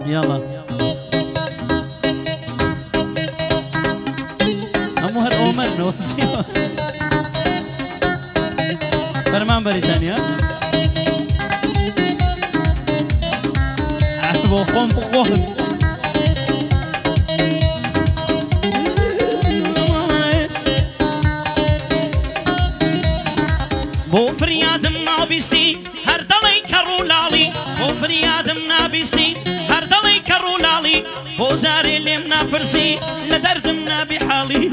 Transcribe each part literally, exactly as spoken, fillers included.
يلا أمو هر أومر نوزي فرمان بريطانيا عتبو خون بقوت بو فريادم نابيسي هر دلي كرولالي بو فريادم نابيسي هر دلي كرولالي بو زاري لمنا فرسي لدردمنا بحالي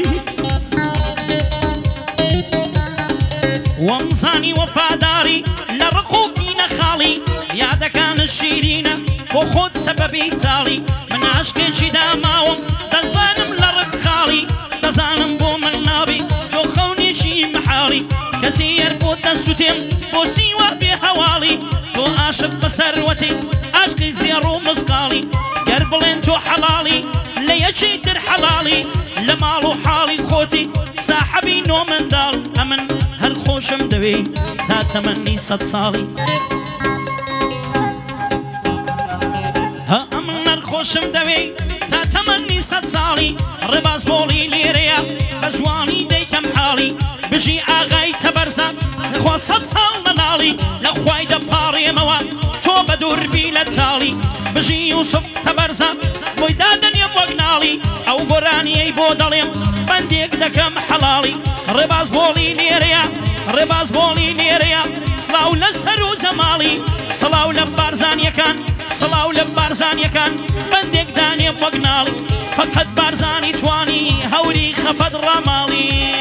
ومزاني وفاداري لرقوكي نخالي يادا كان الشيرينة وخود سببي تالي من عشقي جدا ماوم دزانم لرق خالي دزانم بو من نابي تو خوني شي محالي كسي يرفض دستم بو سيوا بهوالي تو عاشق بسروتي عشقي زيرو مزقالي قربلين تو حلالي ليشي تر حلالي لمالو حالي خوتي صاحبي نو من دال امن هر خوشم دوي تا تمني صد صالي ها امن هر خوشم دوي تا تمني صد صالي رباز بولي ليريا بزواني ديكم حالي بجي آغاي تبرزان نخوا صد صال منالي لخواي دباري موا تو بدور بي لتالي بجي يوسف تبرزان بويدادن يموغنالي او قراني اي بوداليم بنديك دكم حلالي رباز بولي نيريا رباز بولي نيريا صلاو لسرو زمالي صلاو لبارزان يكان صلاو لبارزان يكان بنديك داني يموغنالي فقط بارزاني تواني هوري خفض رمالي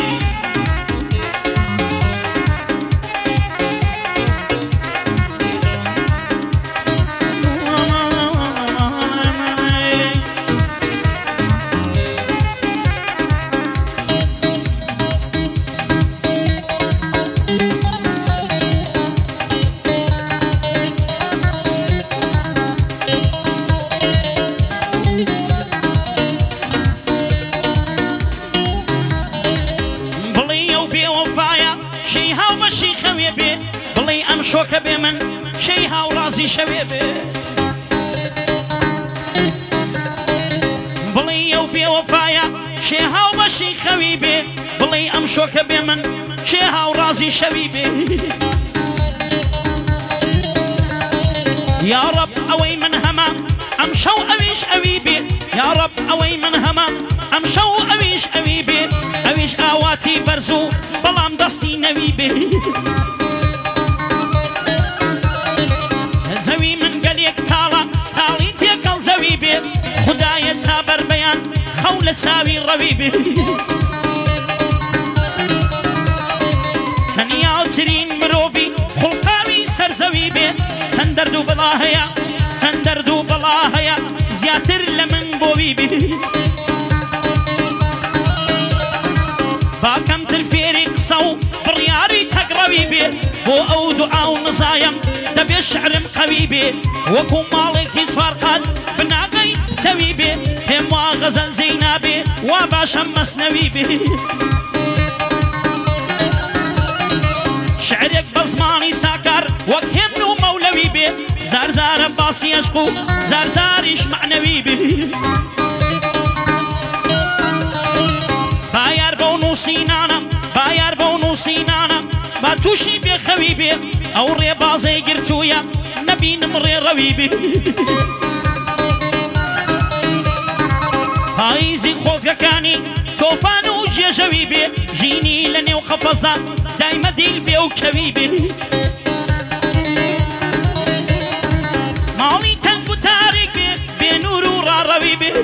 شوكة بمن شيها ورازي شبيبي بلي يو بي وفايا شيها وبشي خويبي بلي ام شوكة بمن شيها ورازي شبيبي يا رب اوي من هما ام شو اويش اويبي يا رب اوي من هما ام شو اويش اويبي اويش اواتي برزو بلام دستي نويبي زوي من قليك تالا تالي تيكل زوي بي خدايا تابر بيان خول ساوي روي بي تنيا ترين مروفي خلقاوي سرزوي بي سندردو بلاهيا سندردو بلاهيا زياتر لمن بوي بي باكم تلفيري قصو برياري تقروي بي بو او دعاو نصايم دبي الشعر مقويبي وكو مالكي صفارقات بناقي تويبي هم غزل زينابي وباشا مسنويبي شعرك بزماني ساكر وكهمنو مولوي بي زار زار باسي يشقو زار زاريش معنوي بي باير بونو سينانا باير بونو سينانا ما توشي بخوي بي او ريبازي قرتويا نبي نمري روي بي هايزي خوزقا كاني توفانو جيجوي بي جيني لني وقفزا دايما ديل بي وكوي بي مالي تنقو تاريك بي بنورو راروي بي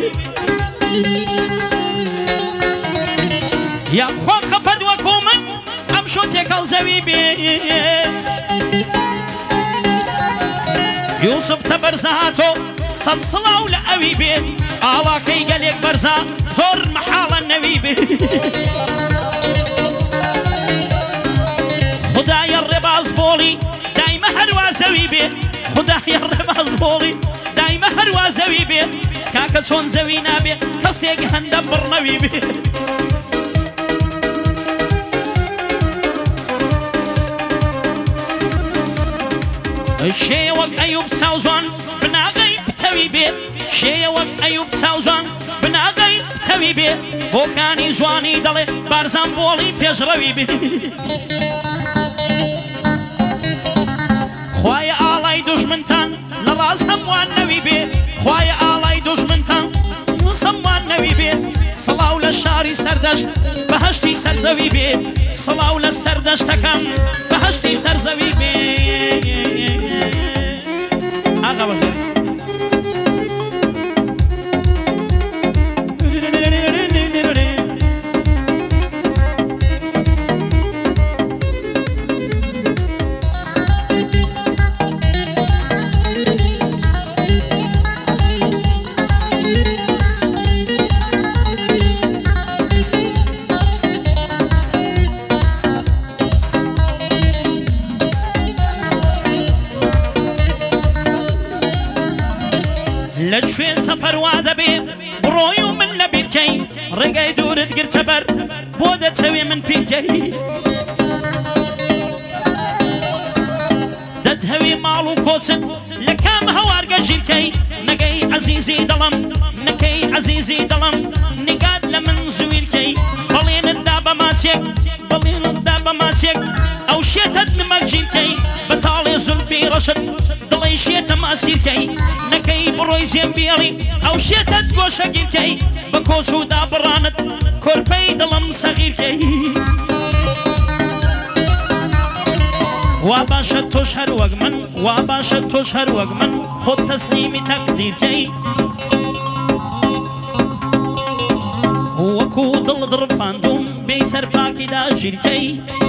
يا خوا خفد وكومن امشو تيكال زوي بي يوسف تبرزاتو صد صلاو لأوي بي آلا كي قليك برزا زور محال النبي بي خدايا الرباز بولي دايما هروا زوي بي خدايا الرباز بولي دايما هروا زوي بي سكاكا سون زوي نابي كسيك هندبر نوي بي الشيوك أيوب ساوزون بناغي تەوی بێ شێیە وەک ئەیوب چاوزان بناغی تەوی بێ بۆکانی جوانی دەڵێ بارزان بۆڵی پێشڕەوی بێ خوایە ئاڵای دوژمنتان لە ڕاز هەمووان نەوی بێ خوایە ئاڵای دوژمنتان ڕاز هەمووان نەوی بێ سڵاو لە شاری سەردەشت بەهەشتی سەرزەوی بێ سڵاو لە سەردەشتەکەم بەهەشتی سەرزەوی بێ ئاغا بەخێر لەکوێ سەفەروا دەبێ بڕۆی و من لە بیرکەی ڕێگای دوورت گرتە بەر بۆ دەتەوێ من پیرکەی دەتهەوێ ماڵ و کۆچت لە کام هەوارگە ژیرکەی نەگەی عەزیزی دڵم نەکەی عەزیزی دڵم نیگات لە من زویرکەی بەڵێنتدا بە ماسێک بەڵێنتدا بە ماسێک ئەو شێتت نمەک ژیرکەی بەتاڵێ زولفی ڕەشت دڵی شێتە ماسیرکەی نەکەی بڕۆی زێنبێڵی ئەو شێتت گۆشەگیرکەی بە کۆچ و دابڕانت کۆرپەی دڵم سەغیرکەی وا باشە تۆش هەر وەک من وا باشە تۆش هەر وەک من خۆت تەسلیمی تەقدیرکەی وەکو دڵت ڕفاندوم بێی سەرپاکیدا ژیرکەی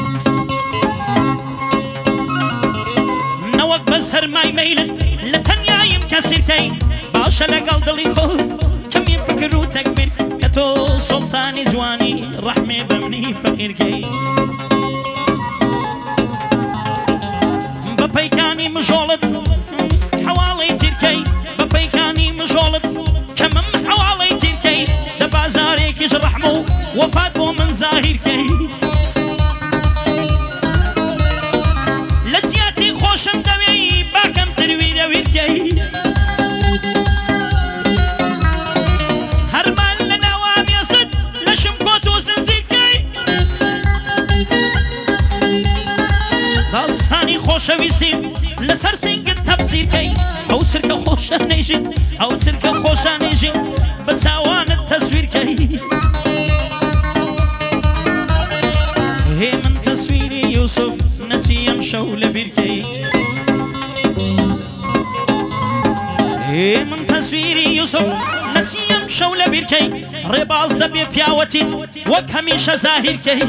نەوەک بە سەرمای مەیلت لە تەنیایم کەسیرکەی باشە لەگەڵ دڵی خۆت کەمی فکر و تەکبیر کە تۆ سوڵتانی جوانی ڕەحمێ بە منی فەقیرکەی بە پەیکانی مژۆڵت حەواڵەی تیرکەی بە پەیکانی مژۆڵت کەمم حەواڵەی تیرکەی لە بازارێکیش ڕەحم و وەفات بۆ من زاهیرکەی لە زیاتی خۆشم دەوێی باکەم ترویرە ویرکەی هەرمان لە ناوامێست لەشم کۆت و زنجیرکەی داستانی خۆشەویستیم لەسەر سنگت تەفسیرکەی ئەو چرکە خۆشانەیژین ئەو چرکە خۆشانەیژین بە چاوانت تەسویرکەی هێ من تەسویری یوسف نەسیەم شەو لە بیرکەی هێ من تەسویری یوسف نەسیەم شەو لە بیرکەی ڕێباز دەبێ پیاوەتیت وەک هەمیشە زاهیرکەی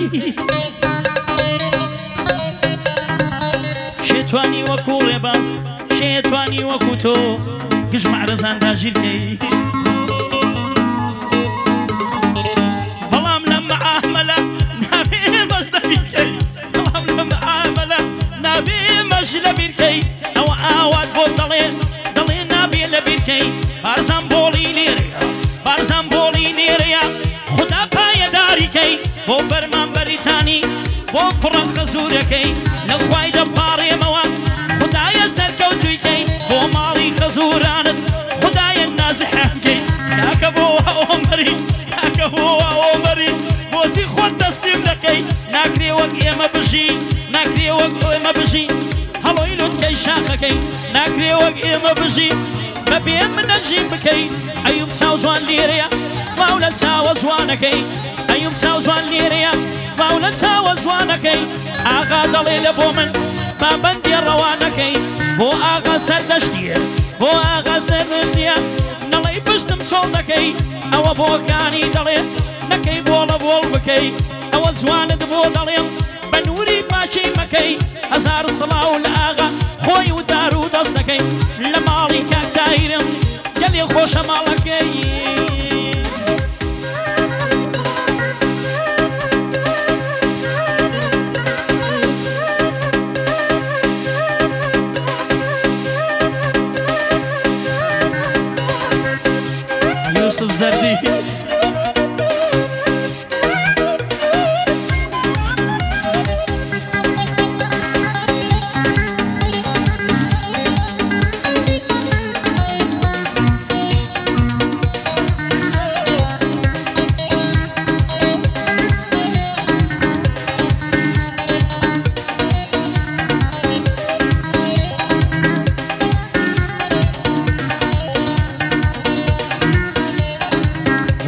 شێتوانی وەکو ڕێباز شێتوانی وەکو تۆ گشت مەعرەزاندا ژیرکەی بەڵام لە مەعامەلە نابێ مەش لە بیرکەی بەڵام لە مەعامەلە نابێ مەش لە بیرکەی ئەوە ئاوات بۆ دەڵێ دەڵێ نابێ لە بیرکەی بارزان بۆڵی لێرەیە بارزان بۆڵی لێرەیە خودا پایەداریکەی بۆ فەرمانبەریتانی بۆ کوڕە خەزوورەکەی لە خوای دەپاڕێمەوە خودایە سەرکەوتوویکەی بۆ ماڵی خەزوورانت خودایە نازحەکەی کاکە بۆ ئۆمەری کاکە بۆ ئۆمەری بۆزی خۆت دەستیم دەکەی ناکرێ وەک ئێمە بژی ناکرێ وەک ئێمە بژی هەڵۆی لوتکەی شاخەکەی ناکرێ وەک ئێمە بژی بەبێ منەژیم بکەی ئەیوب چاو جوان لێرەیە سڵاو لە چاوە جوانەکەی ئەیوب چاو جوان لێرەیە سڵاو لە چاوە جوانەکەی ئاغا دەڵێ لە بۆ من پابەندی ڕەوانەکەی بۆ ئاغا سەردەشتیە بۆ ئاغا سەردەشتیە نەڵەی پشتم چۆڵ دەکەی ئەوە بۆکانی دەڵێ نەکەی بۆڵە بۆڵ بکەی ئەوە جوانت بۆ دەڵێم بە نووری پاچی مەکەی هەزار سڵاو لە ئاغا خۆی و دار و دەست دەکەی لە ماڵی کاک تاهیرم گەلێ خۆشە ماڵەکەی يوسف زردي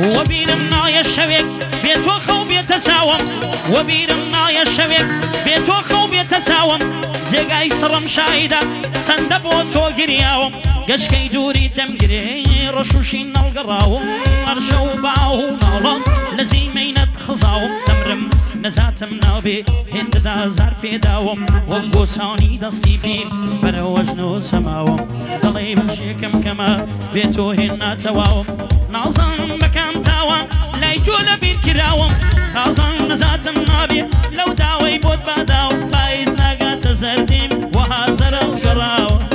وبيرم نايا شويك بيت وخو بيت ساوم وبيرم نايا شويك بيت وخو بيت ساوم زيغاي سرم شايدا سندبو تو قرياوم قشكي دوري دم قري رشوشي نالقراوم أرشو باو نالا لزيمينة خزاوم تمرم نزاتم نابي هند دا زار بيداوم وقوساني دستي بي بروجنو سماوم دلي بشيكم كما بيتو هنا تواوم نازم مكان تاوان لايتو لبين كراوم نازم نزاتم نابي لو داوي بود باداو فايز ناقات زرديم وهازر القراوم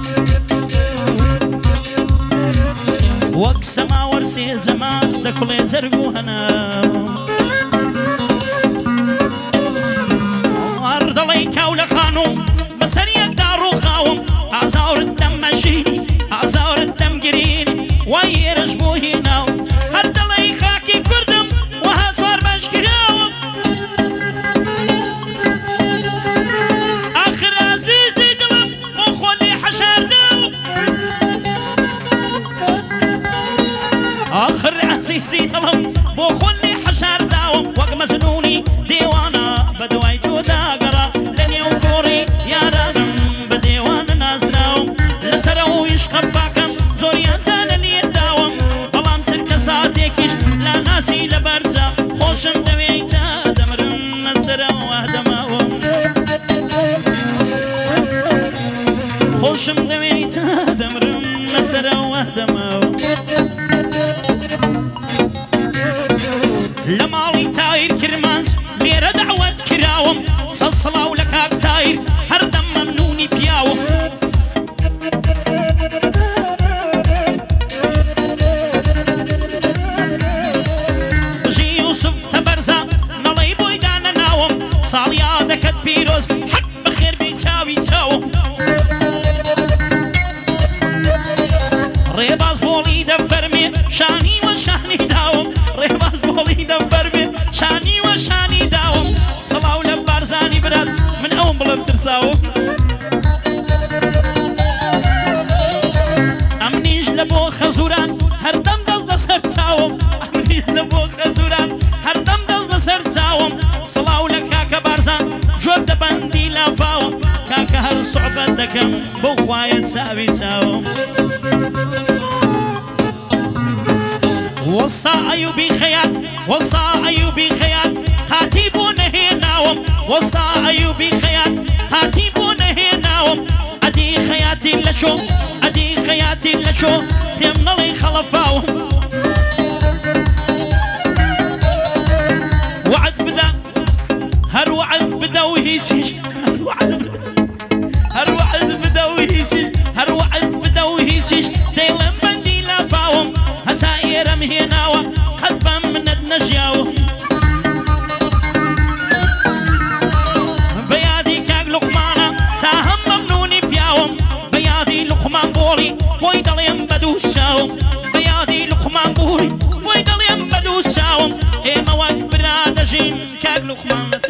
وك سما ورسي زمان دا كل زرقو هناوم أرضلي كاول خانوم بسرية دارو خاوم أزاور الدم مشيني أزاور الدم قريني ويرجبو هنا أرضلي خاكي كردم وهاتوار بشكراوم آخر عزيزي دلم وخولي حشار دل آخر عزيزي دلم وخولي حشار داوم وق مزنوني ديوانا بدويتو داقرا لن يوكوري يا رانم بديوان نازناوم لسرو يشقباكم زوريانتان اللي يداوم بلام سرك ساتيكيش لا ناسي لبرزا خوشم دويتا دمرم نسرو اهدماوم خوشم دويتا دمرم نسرو اهدماوم لمالي تاير كرمانز ميرا دعوة كراوم صلصلاو لكاك تاير هردم ممنوني بياوم بجي يوسف تبرزا نالي بويدانا ناوم صاليا دكت بيروز حق بخير بيتاوي تاوم ريباز بولي دفرمي شاني وشاني داوم ريباز بولي دفرمي شاني وشاني داوم صلاو لبارزاني براد من أوم بلد ترساوم أمنيش لبو خزوران هردم دز دسر تساوم أمنيش لبو خزوران هردم دز دسر تساوم صلاو لكاكا بارزان جود دبندي لافاوم كاكا هر صعبة دكم بخوايا تساوي تساوم وصا أيوبي خيات وصا أيوبي خيات خاتيبون هناوم وصا أيوبي خيات خاتيبون هناوم أدي خياتي لشو أدي خياتي لشو تمنلي خلفاوم وعد بدا هر وعد بدا وهيسيش هر وعد بدا هر وعد بدا وهيسيش هر وعد بدا وهيسيش ديلم بندي لافاوم هتايرم هناوا قلبا من النجياو بيادي كاق لقمانا تاهم ممنوني بياوم بيادي لقمان بولي ويدل ينبدو الشاوم بيادي لقمان بولي ويدل ينبدو الشاوم ايما وقت برادجين كاق لقمان